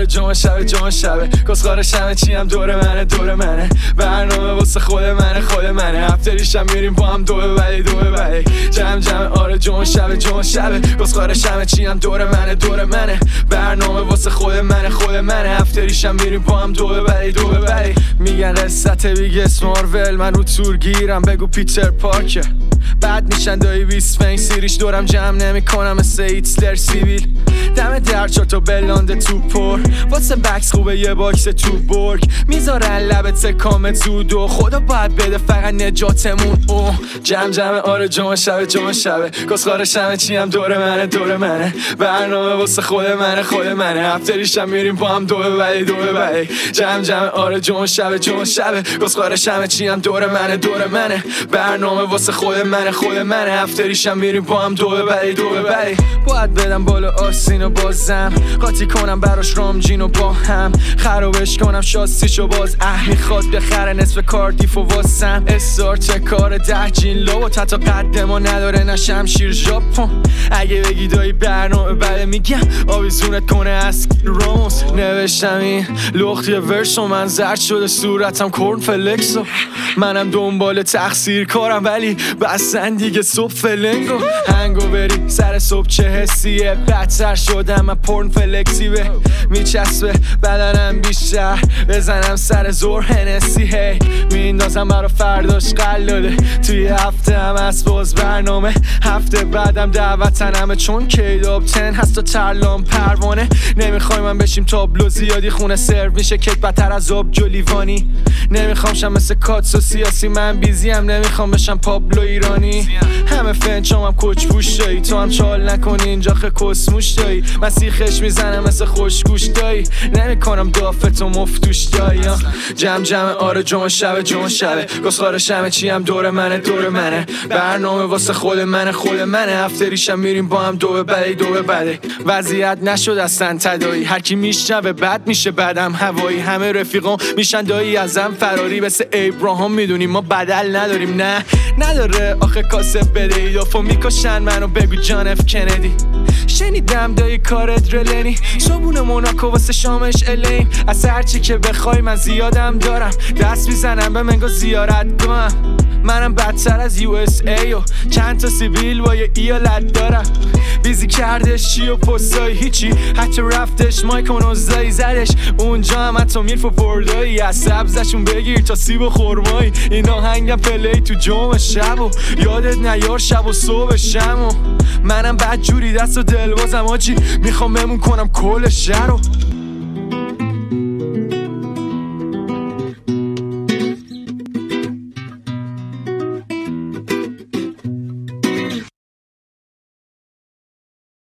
آره جمعه شبه کسخارش همه چی هم دور منه برنامه واسه خود منه هفتریشم میریم با هم دو ببری جمع آره جمعه شبه کسخارش همه چی هم دور منه برنامه واسه خود منه هفتریشم میریم با هم دو ببری میگن قصت بیگس مارول من رو تور گیرم بگو پیتر پارکه بعد میشن دایی 20 فنگ سیریش دورم جمع نمی کنم مثل ایتسلر سیویل دم در چارتو بلانده تو پر واسه بکس خوبه یه باکس تو برگ میذارن لبت سکامت زود و خدا باید بده فقط نجاتمون جمع آره جمعه شبه کسخارش همه چی هم دور منه برنامه واسه خود منه هفتریشم میریم با هم دو ببری جمع آره جمعه شبه کسخارش همه چی هم دور منه برنامه واسه خود منه هفتریشم میریم با هم دو ببری باید بدم بالا آسینو بازم قاطی کنم براش رامجینو با هم خرابش کنم شاستیشو باز میخواد بخره نصف کاردیفو واسم استارت کار 10 جین لو و تا قدمو نداره نه شمشیر ژاپن اگه بگی دایی برنامه بله میگم آویزونت کنه از راموس نوشتم این لختی ورسو من زرد شده صورتم کورن فلکسو منم دنبال تقصیر کارم ولی بسن دیگه صبح فلنگو هنگو بری سر صبح چه حسیه بدتر شدم من پورن فلکسی به میچسبه بدنم بیشتر بزنم سر زور هنسی هی میندازم برا فرداش قلاده توی هفته هم از باز برنامه هفته بعدم دعوتنمه چون کیداب 10 هست و ترلام پروانه نمیخوای من بشیم تابلو زیادی خونه سرو میشه کیک بدتر از آب جولیوانی نمیخوام شم مثل کاتس و سیاسی من بیزی هم نمیخوام بشم پابلو ایرانی همه فنچام هم کچ پوش دایی تو هم چال نکنی اینجا خه کسموش دایی من سیخش میزنم مثل خوشگوش دایی نمیکنم دافت و مفتوش دایی جمع آره جمعه شبه کسخارش همه چی هم دور منه برنامه واسه خود منه هفتریشم میریم با هم دو ببری وضعیت نشد اصلا تدایی هر کی میشنوه بد میشه بعدم هوایی همه رفیقام میشن دایی ازم فراری مثل ابراهام میدونیم ما بدل نداریم نه نداره آخه کاسب بده ایدافو میکشن منو بگو جان اف کندی شنیدم دایی کارت رلنی صبون موناکو واسه شامش الین از هرچی که بخوای من زیادم دارم دست میزنم به منگو زیارت کنم منم بدتر از USA و چند تا سیبیل با یه ایالت دارم بیزی کردش چی و پستایی هیچی حتی رفتش مایکون اوزایی زدش اونجا هم حتی میرف و پردایی از سبزشون بگیر تا سیب و خورمایی اینا هنگم پلی تو جمعه شب و یادت نیار شب و صبح شم و منم بد جوری دست و دل بازم آجی میخوام بمون کنم کل شهر رو